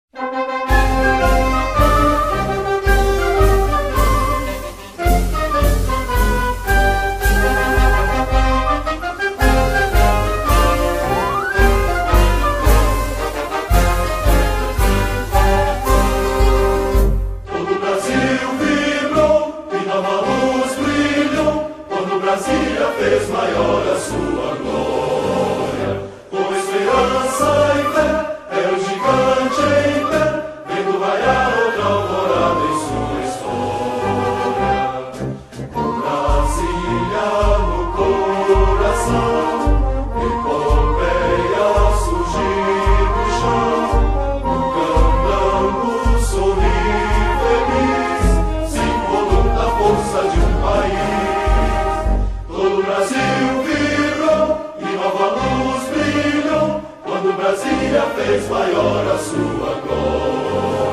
Brasília fez maior a sua glória. Com esperança e fé, é o gigante em pé, vendo raiar outra alvorada em sua história. Com Brasília no coração, e Pompeia surgir do chão, o candango sorri feliz, símbolo da força de um país. Todo o Brasil virou e nova luz brilhou, quando Brasília fez maior a sua glória.